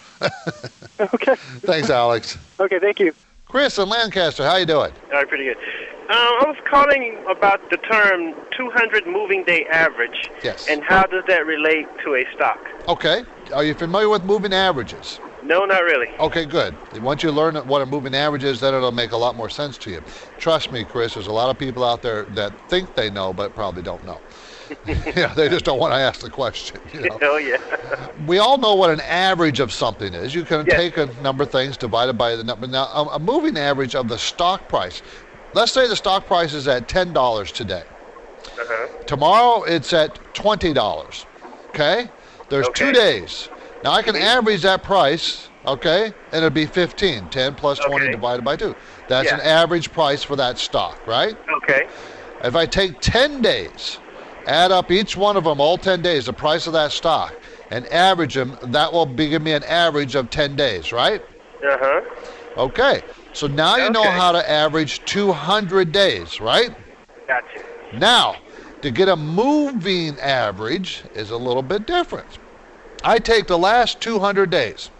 Speaker 23: Okay.
Speaker 2: Thanks, Alex.
Speaker 23: Okay, thank you.
Speaker 2: Chris in Lancaster, how you doing?
Speaker 4: All right, pretty good. Um, I was calling about the term two hundred moving day average.
Speaker 2: Yes.
Speaker 4: And how does that relate to a stock?
Speaker 2: Okay. Are you familiar with moving averages?
Speaker 4: No, not really.
Speaker 2: Okay, good. Once you learn what a moving average is, then it'll make a lot more sense to you. Trust me, Chris, there's a lot of people out there that think they know but probably don't know. Yeah, they just don't want to ask the question. You know?
Speaker 4: Oh, yeah.
Speaker 2: We all know what an average of something is. You can
Speaker 4: Yes.
Speaker 2: take a number of things divided by the number. Now, a, a moving average of the stock price. Let's say the stock price is at ten dollars today.
Speaker 4: Uh-huh.
Speaker 2: Tomorrow it's at twenty dollars. Okay? There's
Speaker 4: Okay.
Speaker 2: two days. Now I can average that price, okay, and it'll be fifteen. ten plus twenty
Speaker 4: Okay.
Speaker 2: divided by two. That's
Speaker 4: Yeah.
Speaker 2: an average price for that stock, right?
Speaker 4: Okay.
Speaker 2: If I take ten days, add up each one of them, all ten days, the price of that stock, and average them, that will be, give me an average of ten days, right?
Speaker 4: Uh-huh.
Speaker 2: Okay. So now you know
Speaker 4: Okay.
Speaker 2: how to average two hundred days, right?
Speaker 4: Gotcha.
Speaker 2: Now, to get a moving average is a little bit different. I take the last two hundred days.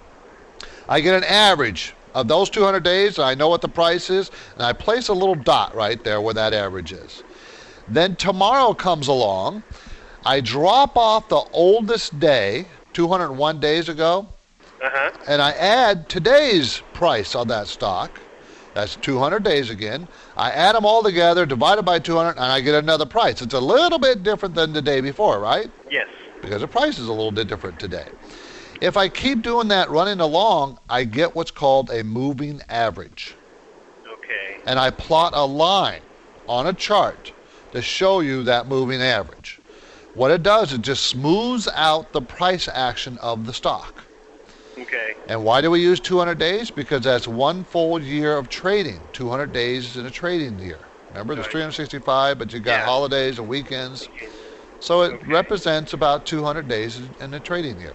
Speaker 2: I get an average of those two hundred days. I know what the price is, and I place a little dot right there where that average is. Then tomorrow comes along. I drop off the oldest day, two hundred one days ago,
Speaker 4: Uh-huh.
Speaker 2: and I add today's price on that stock. That's two hundred days again. I add them all together, divided by two hundred, and I get another price. It's a little bit different than the day before, right?
Speaker 4: Yes.
Speaker 2: Because the price is a little bit different today. If I keep doing that running along, I get what's called a moving average.
Speaker 4: Okay.
Speaker 2: And I plot a line on a chart to show you that moving average. What it does, it just smooths out the price action of the stock.
Speaker 4: Okay.
Speaker 2: And why do we use two hundred days? Because that's one full year of trading. two hundred days in a trading year. Remember, there's three hundred sixty-five, but you got holidays and weekends. So it represents about two hundred days in a trading year.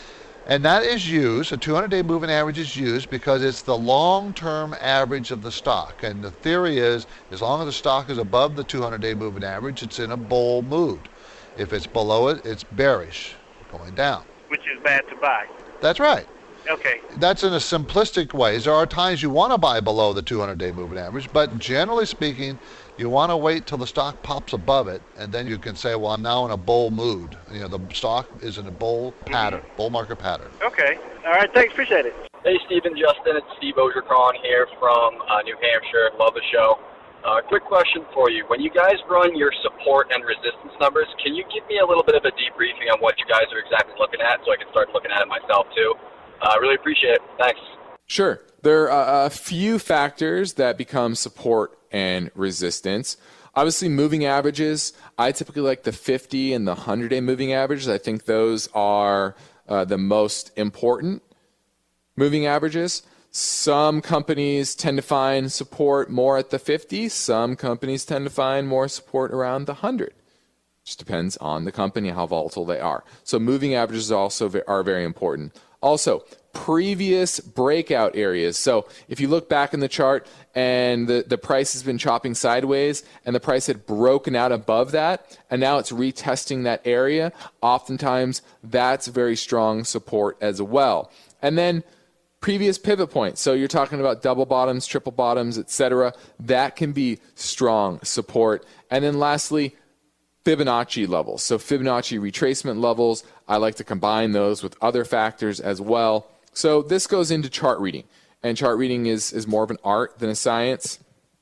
Speaker 2: And that is used, a two hundred day moving average is used because it's the long-term average of the stock. And the theory is, as long as the stock is above the two hundred day moving average, it's in a bull mood. If it's below it, it's bearish, going down.
Speaker 4: Which is bad to buy.
Speaker 2: That's right.
Speaker 4: Okay.
Speaker 2: That's in a simplistic way. There are times you want to buy below the two hundred day moving average, but generally speaking, you want to wait till the stock pops above it, and then you can say, well, I'm now in a bull mood. You know, the stock is in a bull pattern, bull market pattern.
Speaker 4: Okay. All right. Thanks. Appreciate it.
Speaker 6: Hey, Stephen, Justin, it's Steve Ogercon here from uh, New Hampshire. Love the show. Uh, quick question for you. When you guys run your support and resistance numbers, can you give me a little bit of a debriefing on what you guys are exactly looking at so I can start looking at it myself too? I uh, really appreciate it. Thanks.
Speaker 7: Sure. There are a few factors that become support and resistance. Obviously, moving averages, I typically like the fifty and the one hundred day moving averages. I think those are uh, the most important moving averages. Some companies tend to find support more at the fifty. Some companies tend to find more support around the one hundred. Just depends on the company, how volatile they are. So moving averages also are very important. Also, previous breakout areas. So if you look back in the chart and the, the price has been chopping sideways and the price had broken out above that and now it's retesting that area, oftentimes that's very strong support as well. And then previous pivot points. So you're talking about double bottoms, triple bottoms, et cetera. That can be strong support. And then lastly, Fibonacci levels. So Fibonacci retracement levels, I like to combine those with other factors as well. So this goes into chart reading. And chart reading is, is more of an art than a science.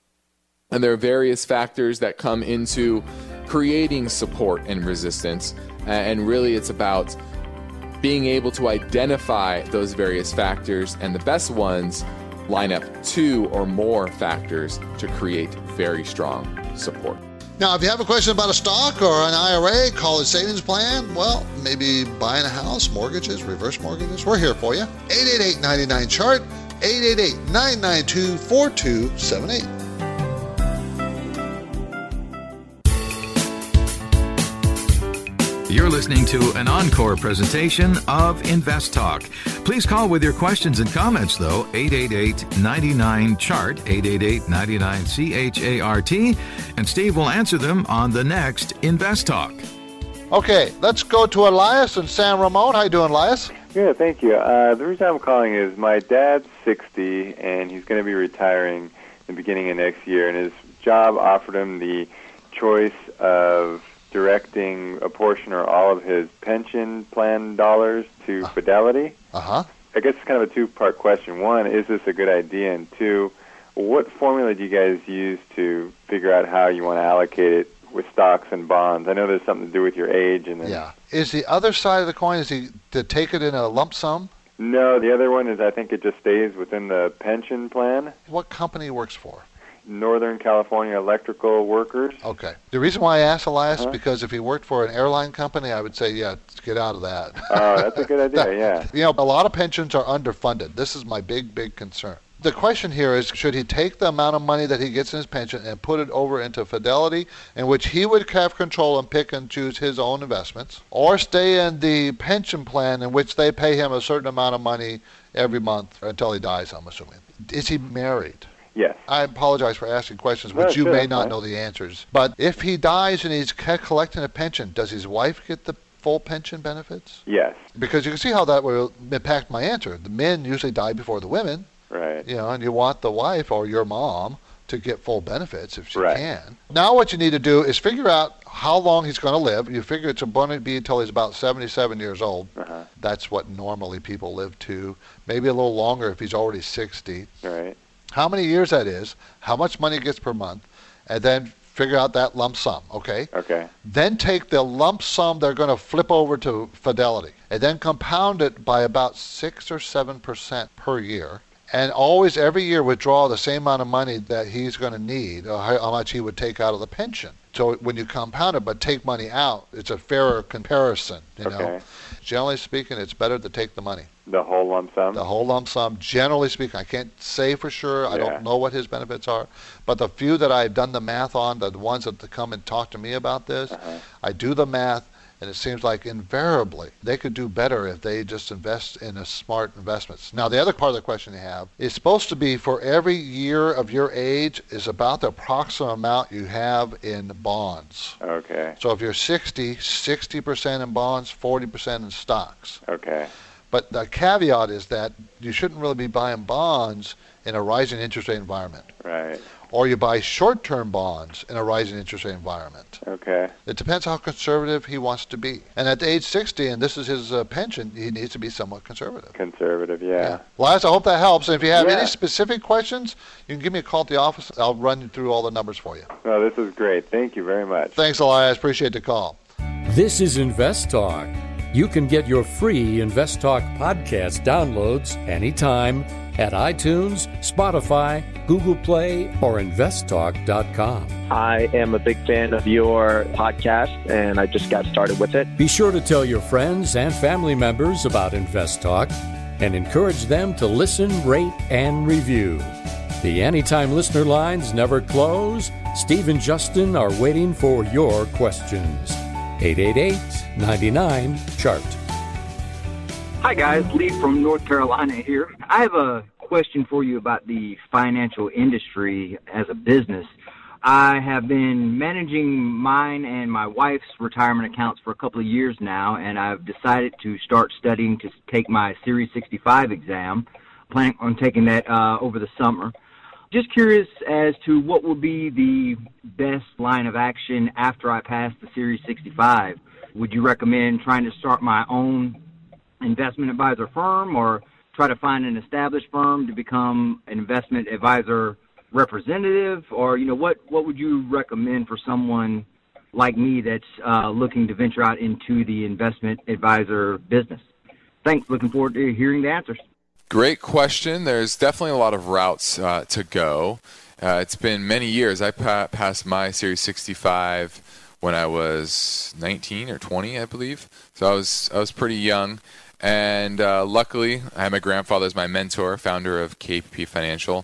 Speaker 7: And there are various factors that come into creating support and resistance. And really it's about being able to identify those various factors, and the best ones line up two or more factors to create very strong support.
Speaker 2: Now, if you have a question about a stock or an I R A, college savings plan, well, maybe buying a house, mortgages, reverse mortgages, we're here for you. eight eight eight, nine nine, C H A R T, eight eight eight, nine nine two, four two seven eight.
Speaker 1: You're listening to an encore presentation of Invest Talk. Please call with your questions and comments, though, eight eight eight, nine nine, C H A R T, eight eight eight, nine nine, C H A R T, and Steve will answer them on the next Invest Talk.
Speaker 2: Okay, let's go to Elias in San Ramon. How you doing, Elias?
Speaker 3: Yeah, thank you. Uh, the reason I'm calling is my dad's sixty, and he's going to be retiring in the beginning of next year, and his job offered him the choice of directing a portion or all of his pension plan dollars to Fidelity.
Speaker 2: Uh-huh.
Speaker 3: I guess it's kind of a two-part question. One, is this a good idea? And two, what formula do you guys use to figure out how you want to allocate it with stocks and bonds? I know there's something to do with your age. And then,
Speaker 2: yeah. Is the other side of the coin, is he to take it in a lump sum?
Speaker 3: No, the other one is I think it just stays within the pension plan.
Speaker 2: What company he works for?
Speaker 3: Northern California Electrical Workers.
Speaker 2: Okay. The reason why I asked Elias,
Speaker 3: Uh-huh.
Speaker 2: because if he worked for an airline company, I would say, yeah, get out of that.
Speaker 3: Oh, that's a good idea, yeah.
Speaker 2: You know, a lot of pensions are underfunded. This is my big, big concern. The question here is, should he take the amount of money that he gets in his pension and put it over into Fidelity, in which he would have control and pick and choose his own investments, or stay in the pension plan in which they pay him a certain amount of money every month until he dies, I'm assuming? Is he married?
Speaker 3: Yes.
Speaker 2: I apologize for asking questions
Speaker 3: No,
Speaker 2: which you
Speaker 3: sure,
Speaker 2: may
Speaker 3: that's
Speaker 2: not
Speaker 3: fine.
Speaker 2: know the answers. But if he dies and he's ca- collecting a pension, does his wife get the full pension benefits?
Speaker 3: Yes.
Speaker 2: Because you can see how that will impact my answer. The men usually die before the women.
Speaker 3: Right.
Speaker 2: You know, and you want the wife or your mom to get full benefits if she
Speaker 3: Right.
Speaker 2: can. Now what you need to do is figure out how long he's going to live. You figure it's going to be until he's about seventy-seven years old.
Speaker 3: Uh-huh.
Speaker 2: That's what normally people live to. Maybe a little longer if he's already sixty.
Speaker 3: Right.
Speaker 2: How many years that is, how much money he gets per month, and then figure out that lump sum, okay?
Speaker 3: Okay.
Speaker 2: Then take the lump sum they're going to flip over to Fidelity, and then compound it by about six or seven percent per year, and always every year withdraw the same amount of money that he's going to need, or how how much he would take out of the pension. So when you compound it but take money out, it's a fairer comparison, you know?
Speaker 3: Okay.
Speaker 2: Generally speaking, it's better to take the money.
Speaker 3: The whole lump sum?
Speaker 2: The whole lump sum, generally speaking. I can't say for sure. I
Speaker 3: Yeah.
Speaker 2: don't know what his benefits are. But the few that I've done the math on, the ones that come and talk to me about this,
Speaker 3: Uh-huh.
Speaker 2: I do the math, and it seems like invariably they could do better if they just invest in a smart investments. Now, the other part of the question you have is supposed to be for every year of your age is about the approximate amount you have in bonds.
Speaker 3: Okay.
Speaker 2: So if you're sixty, sixty percent in bonds, forty percent in stocks.
Speaker 3: Okay.
Speaker 2: But the caveat is that you shouldn't really be buying bonds in a rising interest rate environment.
Speaker 3: Right.
Speaker 2: Or you buy short-term bonds in a rising interest rate environment.
Speaker 3: Okay.
Speaker 2: It depends how conservative he wants to be. And at age sixty, and this is his uh, pension, he needs to be somewhat conservative.
Speaker 3: Conservative, yeah.
Speaker 2: Elias, I hope that helps. And if you have
Speaker 3: Yeah.
Speaker 2: any specific questions, you can give me a call at the office. I'll run through all the numbers for you.
Speaker 3: No, this is great. Thank you very much.
Speaker 2: Thanks, Elias. Appreciate the call.
Speaker 14: This is Invest Talk. You can get your free Invest Talk podcast downloads anytime at iTunes, Spotify, Google Play, or invest talk dot com.
Speaker 8: I am a big fan of your podcast, and I just got started with it.
Speaker 14: Be sure to tell your friends and family members about Invest Talk and encourage them to listen, rate, and review. The Anytime Listener lines never close. Steve and Justin are waiting for your questions. eight eight eight, nine nine, C H A R T.
Speaker 9: Hi, guys. Lee from North Carolina here. I have a question for you about the financial industry as a business. I have been managing mine and my wife's retirement accounts for a couple of years now, and I've decided to start studying to take my Series sixty-five exam. Planning on taking that uh, over the summer. Just curious as to what would be the best line of action after I pass the Series sixty-five. Would you recommend trying to start my own investment advisor firm, or try to find an established firm to become an investment advisor representative? Or, you know, what, what would you recommend for someone like me that's uh, looking to venture out into the investment advisor business? Thanks. Looking forward to hearing the answers.
Speaker 7: Great question. There's definitely a lot of routes uh, to go. Uh, it's been many years. I pa- passed my Series sixty-five when I was nineteen or twenty, I believe. So I was I was pretty young. And uh, luckily, I had my grandfather as my mentor, founder of K P P Financial.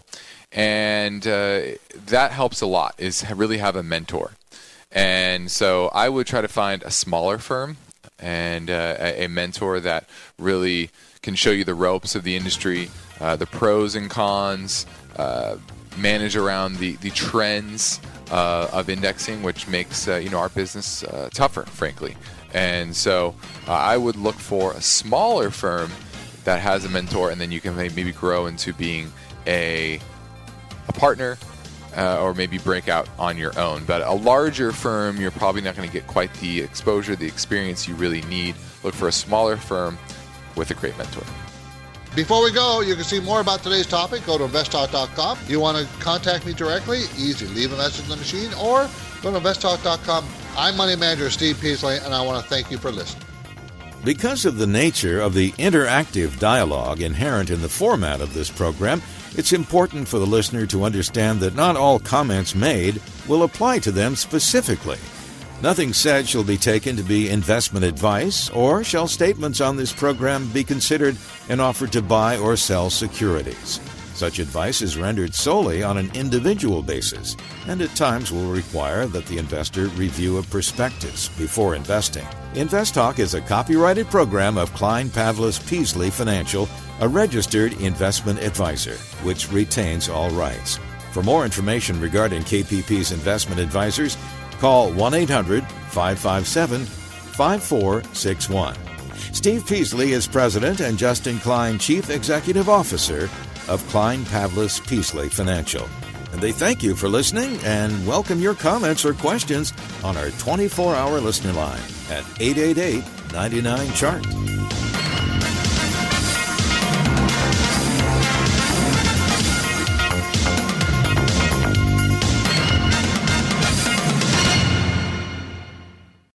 Speaker 7: And uh, that helps a lot, is really have a mentor. And so I would try to find a smaller firm and uh, a, a mentor that really can show you the ropes of the industry, uh, the pros and cons, uh, manage around the, the trends uh, of indexing, which makes uh, you know our business uh, tougher, frankly. And so uh, I would look for a smaller firm that has a mentor, and then you can maybe grow into being a a partner, uh, or maybe break out on your own. But a larger firm, you're probably not going to get quite the exposure, the experience you really need. Look for a smaller firm with a great mentor.
Speaker 2: Before we go, you can see more about today's topic. Go to invest talk dot com. You want to contact me directly? Easy. Leave a message in the machine or go to invest talk dot com. I'm Money Manager Steve Peasley, and I want to thank you for listening.
Speaker 1: Because of the nature of the interactive dialogue inherent in the format of this program, it's important for the listener to understand that not all comments made will apply to them specifically. Nothing said shall be taken to be investment advice, or shall statements on this program be considered an offer to buy or sell securities. Such advice is rendered solely on an individual basis, and at times will require that the investor review a prospectus before investing. InvestTalk is a copyrighted program of Klein Pavlis Peasley Financial, a registered investment advisor, which retains all rights. For more information regarding K P P's investment advisors, call one eight hundred five five seven five four six one. Steve Peasley is President and Justin Klein Chief Executive Officer of Klein Pavlis Peasley Financial. And they thank you for listening and welcome your comments or questions on our twenty-four hour listener line at eight eight eight, nine nine, C H A R T.